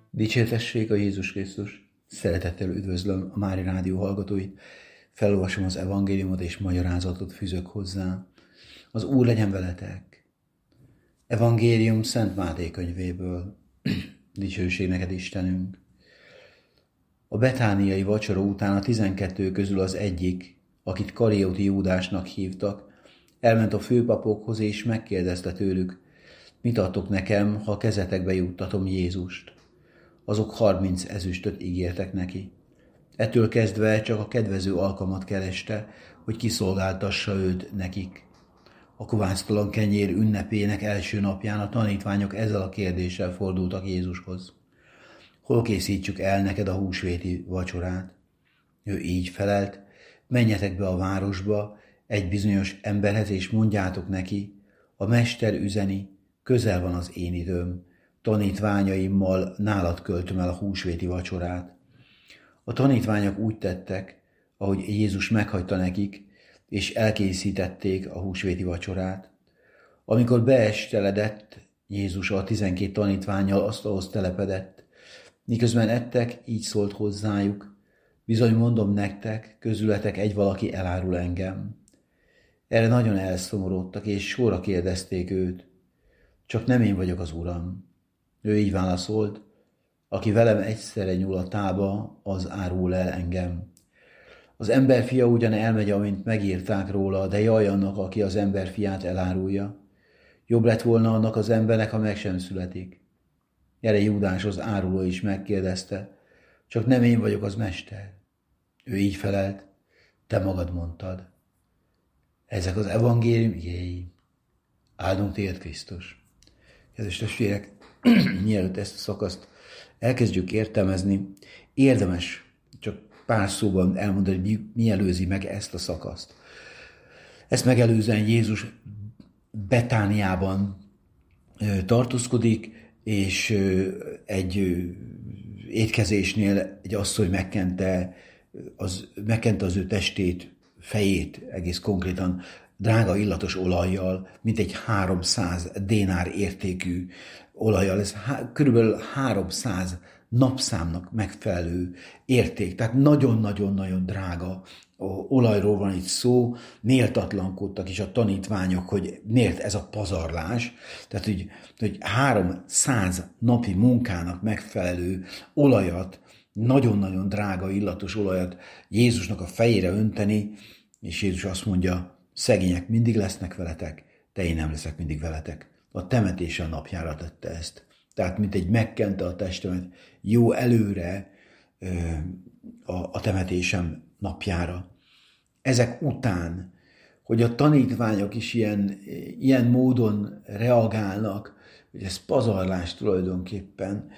Dicsértessék a Jézus Krisztus! Szeretettel üdvözlöm a Mária Rádió hallgatóit, felolvasom az evangéliumot és magyarázatot fűzök hozzá. Az Úr legyen veletek! Evangélium Szent Máté könyvéből. Dicsőség neked, Istenünk! A betániai vacsora után a 12 közül az egyik, akit Karióti Júdásnak hívtak, elment a főpapokhoz és megkérdezte tőlük, mit adtok nekem, ha kezetekbe juttatom Jézust? Azok 30 ezüstöt ígértek neki. Ettől kezdve csak a kedvező alkalmat kereste, hogy kiszolgáltassa őt nekik. A kovásztalan kenyér ünnepének első napján a tanítványok ezzel a kérdéssel fordultak Jézushoz. Hol készítsük el neked a húsvéti vacsorát? Ő így felelt, menjetek be a városba egy bizonyos emberhez, és mondjátok neki, a mester üzeni, közel van az én időm, tanítványaimmal nálad költöm el a húsvéti vacsorát. A tanítványok úgy tettek, ahogy Jézus meghagyta nekik, és elkészítették a húsvéti vacsorát. Amikor beesteledett, Jézus a 12 tanítvánnyal asztalhoz telepedett. Miközben ettek, így szólt hozzájuk, bizony mondom nektek, közületek egy valaki elárul engem. Erre nagyon elszomorodtak, és sorra kérdezték őt, csak nem én vagyok az Uram. Ő így válaszolt, aki velem egyszerre nyúl a tába, az árul el engem. Az emberfia ugyan elmegy, amint megírták róla, de jaj annak, aki az emberfiát elárulja. Jobb lett volna annak az embernek, ha meg sem születik. Erre Júdás az áruló is megkérdezte, csak nem én vagyok az mester. Ő így felelt, te magad mondtad. Ezek az evangélium igéi. Áldunk téged, Krisztus. Kedves testvérek, mielőtt ezt a szakaszt elkezdjük értelmezni, érdemes csak pár szóban elmondani, hogy mi előzi meg ezt a szakaszt. Ezt megelőzően Jézus Betániában tartózkodik, és egy étkezésnél egy asszony megkente az ő testét, fejét egész konkrétan drága illatos olajjal, mint egy 300 dénár értékű olajjal. Ez körülbelül 300 napszámnak megfelelő érték. Tehát nagyon-nagyon-nagyon drága olajról van itt szó. Méltatlankodtak is a tanítványok, hogy miért ez a pazarlás. Tehát, hogy 300 napi munkának megfelelő olajat, nagyon-nagyon drága illatos olajat Jézusnak a fejére önteni, és Jézus azt mondja, szegények mindig lesznek veletek, de én nem leszek mindig veletek. A temetése napjára tette ezt. Tehát, mint egy megkente a testemet jó előre a temetésem napjára. Ezek után, hogy a tanítványok is ilyen módon reagálnak, hogy ez pazarlás tulajdonképpen,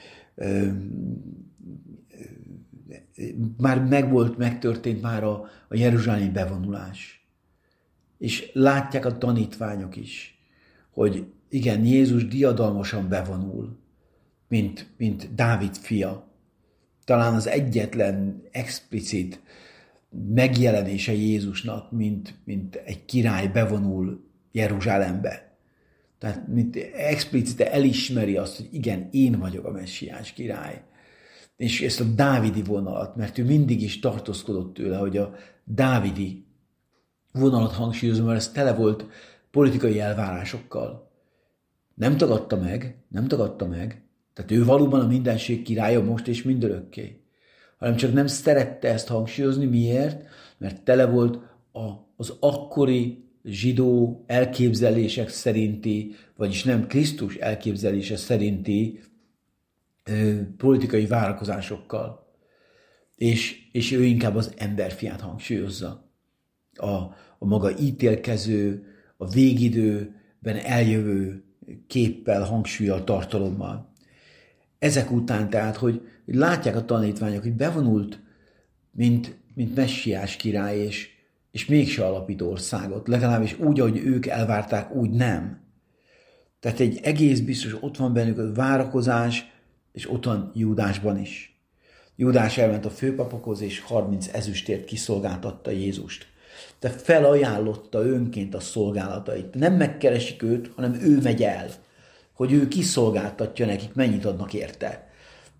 már megtörtént már a jeruzsálemi bevonulás. És látják a tanítványok is, hogy igen, Jézus diadalmasan bevonul, mint Dávid fia. Talán az egyetlen explicit megjelenése Jézusnak, mint egy király bevonul Jeruzsálembe. Tehát mint explicite elismeri azt, hogy igen, én vagyok a messiás király. És ezt a dávidi vonalat, mert ő mindig is tartózkodott tőle, hogy a dávidi vonalat hangsúlyozom, mert ez tele volt politikai elvárásokkal. Nem tagadta meg, tehát ő valóban a mindenség királya most és mindörökké, hanem csak nem szerette ezt hangsúlyozni. Miért? Mert tele volt az akkori zsidó elképzelések szerinti, vagyis nem Krisztus elképzelése szerinti politikai várakozásokkal. És ő inkább az emberfiát hangsúlyozza. A maga ítélkező, a végidőben eljövő képpel, hangsúllyal, tartalommal. Ezek után tehát, hogy látják a tanítványok, hogy bevonult, mint messiás király, és mégse alapít országot. Legalábbis úgy, ahogy ők elvárták, úgy nem. Tehát egy egész biztos, ott van bennük a várakozás, és ott van Júdásban is. Júdás elment a főpapokhoz, és 30 ezüstért kiszolgáltatta Jézust. De felajánlotta önként a szolgálatait. Nem megkeresik őt, hanem ő megy el, hogy ő kiszolgáltatja nekik, mennyit adnak érte.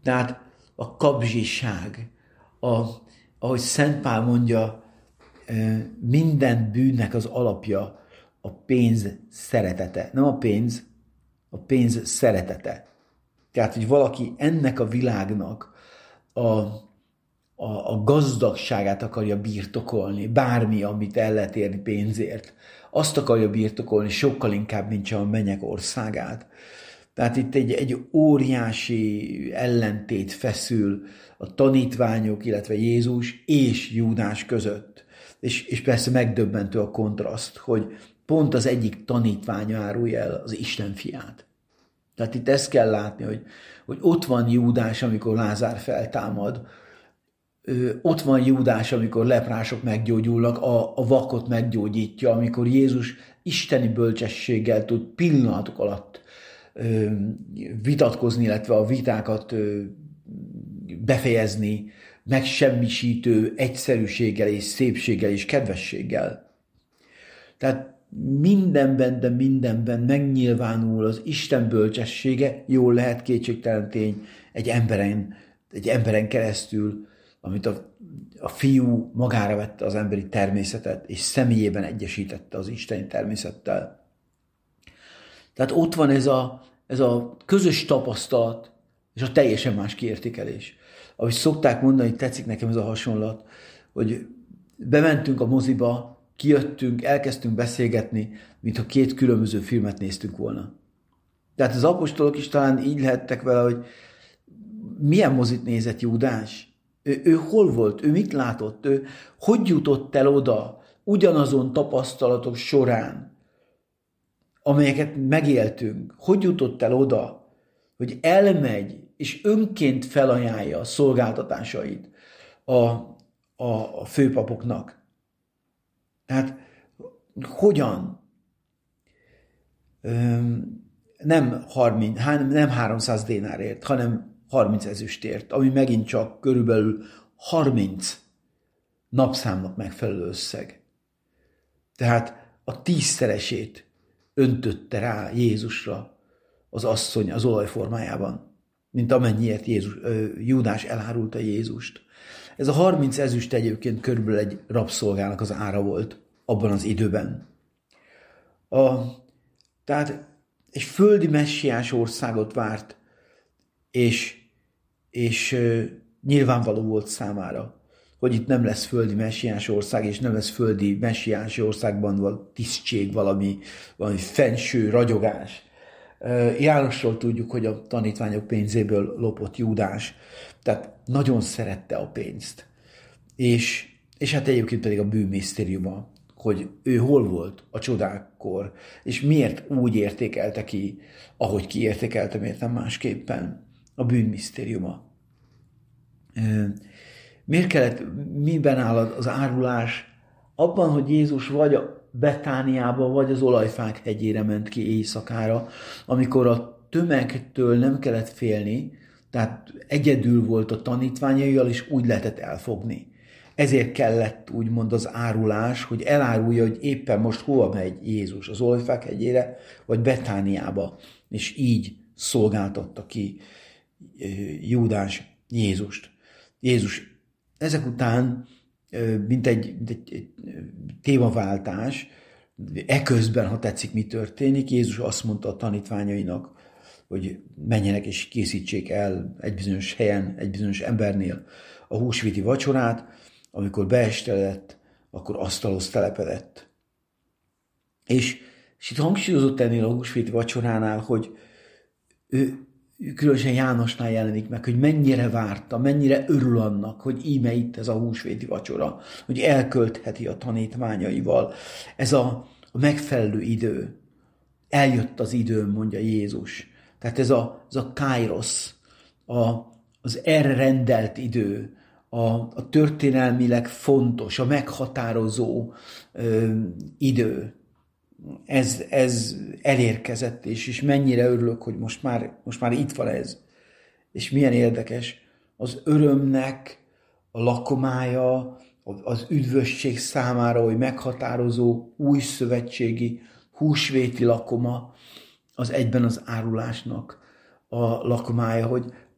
Tehát a kapzsiság, ahogy Szent Pál mondja, minden bűnnek az alapja a pénz szeretete. Nem a pénz szeretete. Tehát, hogy valaki ennek a világnak a gazdagságát akarja birtokolni, bármi, amit el lehet érni pénzért, azt akarja birtokolni sokkal inkább, mint csak a mennyek országát. Tehát itt egy óriási ellentét feszül a tanítványok, illetve Jézus és Júdás között. És persze megdöbbentő a kontraszt, hogy pont az egyik tanítvány árulja el az Isten fiát. Tehát itt ezt kell látni, hogy ott van Júdás, amikor Lázár feltámad, ott van Júdás, amikor leprások meggyógyulnak, a vakot meggyógyítja, amikor Jézus isteni bölcsességgel tud pillanatok alatt vitatkozni, illetve a vitákat befejezni, megsemmisítő egyszerűséggel és szépséggel és kedvességgel. Tehát mindenben, de mindenben megnyilvánul az Isten bölcsessége, jól lehet kétségtelen tény egy emberen keresztül, amit a fiú magára vette az emberi természetet, és személyében egyesítette az isteni természettel. Tehát ott van ez a közös tapasztalat, és a teljesen más kiértékelés. Ahogy szokták mondani, tetszik nekem ez a hasonlat, hogy bementünk a moziba, kijöttünk, elkezdtünk beszélgetni, mintha két különböző filmet néztünk volna. Tehát az apostolok is talán így lehettek vele, hogy milyen mozit nézett Júdás? Ő hol volt? Ő mit látott? Ő hogy jutott el oda ugyanazon tapasztalatok során, amelyeket megéltünk? Hogy jutott el oda, hogy elmegy és önként felajánlja a szolgáltatásait a főpapoknak? Tehát hogyan? Nem 300 dénárért, hanem 30 ezüstért, ami megint csak körülbelül 30 napszámnak megfelelő összeg. Tehát a 10-szeresét öntötte rá Jézusra az asszony az olajformájában, mint amennyiért Júdás elárulta Jézust. Ez a 30 ezüst egyébként körülbelül egy rabszolgának az ára volt abban az időben. Tehát egy földi messiás országot várt, és nyilvánvaló volt számára, hogy itt nem lesz földi messiás ország, és nem lesz földi messiás országban valami tisztség, valami fenső ragyogás. Jánosról tudjuk, hogy a tanítványok pénzéből lopott Júdás, tehát nagyon szerette a pénzt. És hát egyébként pedig a bűnmisztériuma, hogy ő hol volt a csodákkor, és miért úgy értékelte ki, ahogy kiértékelte, miért nem másképpen a bűnmisztériuma. Miért kellett, miben áll az árulás? Abban, hogy Jézus vagy a Betániába, vagy az Olajfák hegyére ment ki éjszakára, amikor a tömegtől nem kellett félni, tehát egyedül volt a tanítványaival, és úgy lehetett elfogni. Ezért kellett úgymond az árulás, hogy elárulja, hogy éppen most hova megy Jézus, az Olajfák hegyére, vagy Betániába, és így szolgáltatta ki Júdás Jézust. Jézus ezek után, mint egy témaváltás, eközben, ha tetszik, mi történik, Jézus azt mondta a tanítványainak, hogy menjenek és készítsék el egy bizonyos helyen, egy bizonyos embernél a húsvéti vacsorát, amikor beesteledett, akkor asztalhoz telepedett. És itt hangsúlyozott ennél a húsvéti vacsoránál, hogy ő különösen Jánosnál jelenik meg, hogy mennyire várta, mennyire örül annak, hogy íme itt ez a húsvéti vacsora, hogy elköltheti a tanítványaival. Ez a megfelelő idő. Eljött az idő, mondja Jézus. Tehát ez a kairos, az erre rendelt idő, a történelmileg fontos, a meghatározó idő. Ez elérkezett, és mennyire örülök, hogy most már itt van ez. És milyen érdekes, az örömnek a lakomája, az üdvösség számára, hogy meghatározó új szövetségi húsvéti lakoma, az egyben az árulásnak a lakomája, hogy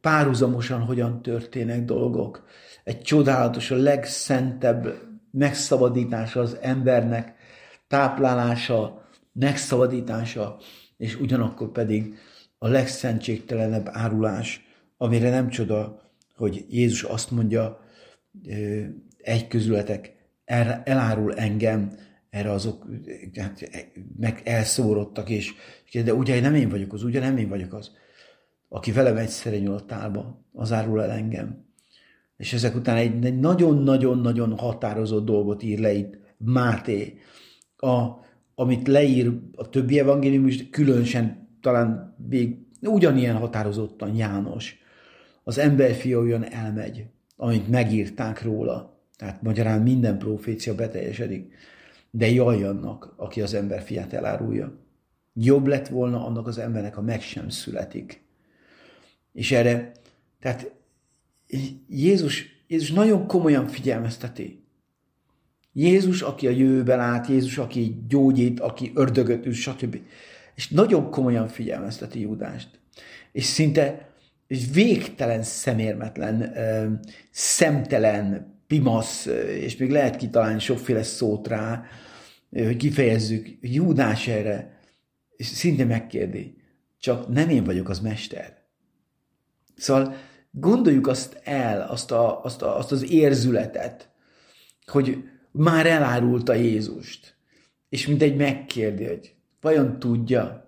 párhuzamosan hogyan történnek dolgok. Egy csodálatos, a legszentebb megszabadítása az embernek, táplálása, megszabadítása, és ugyanakkor pedig a legszentségtelenebb árulás, amire nem csoda, hogy Jézus azt mondja, egy közületek elárul engem, erre azok meg elszórodtak, és de ugye nem én vagyok az, ugye nem én vagyok az, aki velem egyszerre nyúl a tálba, az árul el engem. És ezek után egy nagyon-nagyon-nagyon határozott dolgot ír le itt Máté, amit leír a többi evangélium is, különösen talán még ugyanilyen határozottan János. Az emberfia olyan elmegy, amit megírták róla. Tehát magyarán minden profécia beteljesedik. De jaj annak, aki az emberfiát elárulja. Jobb lett volna annak az embernek, ha meg sem születik. És erre, tehát Jézus nagyon komolyan figyelmezteti. Jézus, aki a jövőben lát, Jézus, aki gyógyít, aki ördögöt üt, stb. És nagyon komolyan figyelmezteti Júdást. És szinte végtelen szemérmetlen, szemtelen, pimasz, és még lehet kitalálni sokféle szót rá, hogy kifejezzük, Júdás erre, és szinte megkérdi, csak nem én vagyok az mester. Szóval gondoljuk azt el, azt az érzületet, hogy már elárulta Jézust, és mindegy megkérdi, hogy vajon tudja,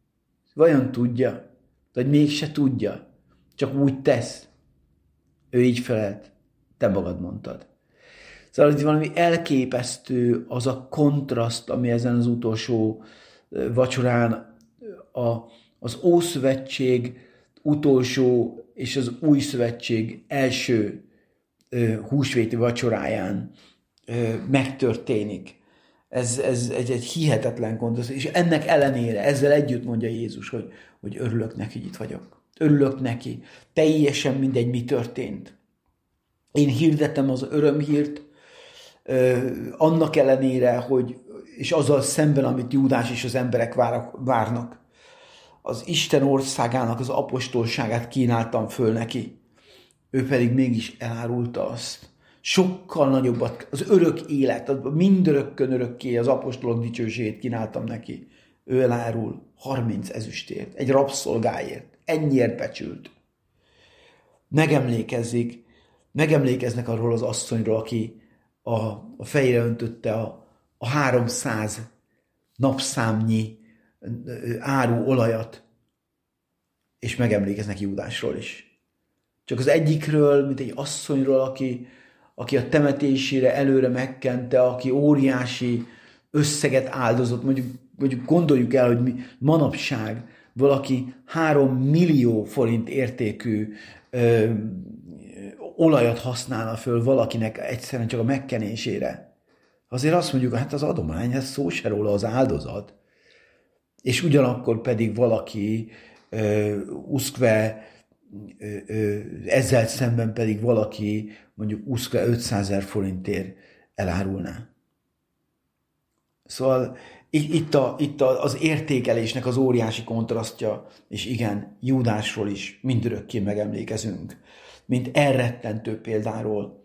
vagy mégse tudja, csak úgy tesz. Ő így felelt, te magad mondtad. Szóval ez valami elképesztő az a kontraszt, ami ezen az utolsó vacsorán az Ószövetség utolsó és az Új Szövetség első húsvéti vacsoráján megtörténik. Ez egy hihetetlen kontraszt, és ennek ellenére, ezzel együtt mondja Jézus, hogy örülök neki, hogy itt vagyok. Örülök neki. Teljesen mindegy, mi történt. Én hirdetem az örömhírt, annak ellenére, és azzal szemben, amit Júdás és az emberek várnak. Az Isten országának az apostolságát kínáltam föl neki. Ő pedig mégis elárulta azt. Sokkal nagyobbat, az örök élet, mindörökkön örökké az apostolok dicsőségét kínáltam neki. Ő elárul 30 ezüstért, egy rabszolgáért, ennyiért becsült. Megemlékeznek arról az asszonyról, aki a fejére öntötte a 300 napszámnyi áru olajat, és megemlékeznek Júdásról is. Csak az egyikről, mint egy asszonyról, aki a temetésére előre megkente, aki óriási összeget áldozott, mondjuk gondoljuk el, hogy manapság valaki 3 millió forint értékű olajat használna föl valakinek egyszerűen csak a megkenésére. Azért azt mondjuk, hát az adomány, ez szó se róla, az áldozat. És ugyanakkor pedig valaki uszkve, ezzel szemben pedig valaki mondjuk uszkve 500 000 forintért elárulná. Szóval itt az értékelésnek az óriási kontrasztja, és igen, Júdásról is mindörökké megemlékezünk, mint elrettentő példáról.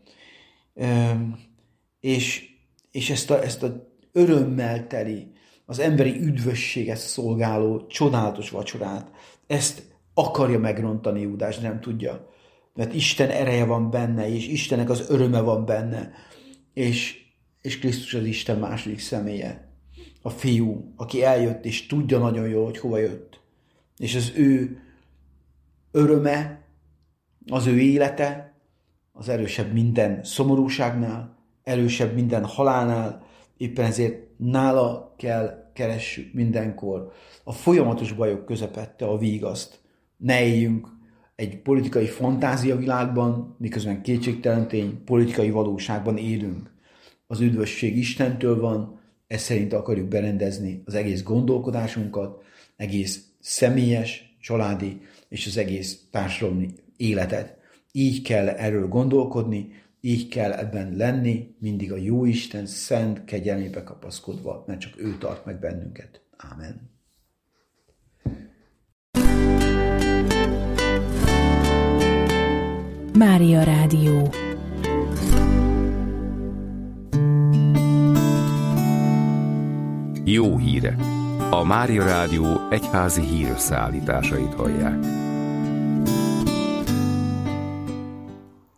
És ezt a örömmel teli, az emberi üdvösséget szolgáló csodálatos vacsorát, ezt akarja megrontani Júdás, nem tudja. Mert Isten ereje van benne, és Istennek az öröme van benne, és Krisztus az Isten második személye. A fiú, aki eljött, és tudja nagyon jól, hogy hova jött. És az ő öröme, az ő élete, az erősebb minden szomorúságnál, erősebb minden halálnál, éppen ezért nála kell keressük mindenkor a folyamatos bajok közepette a vígaszt. Ne éljünk egy politikai fantáziavilágban, miközben kétségtelen tény, politikai valóságban élünk. Az üdvösség Istentől van, ezt szerint akarjuk berendezni az egész gondolkodásunkat, egész személyes, családi és az egész társadalmi életet. Így kell erről gondolkodni, így kell ebben lenni, mindig a Jóisten szent kegyelmébe kapaszkodva, mert csak ő tart meg bennünket. Ámen. Mária Rádió. Jó hírek! A Mária Rádió egyházi hírösszeállításait hallják.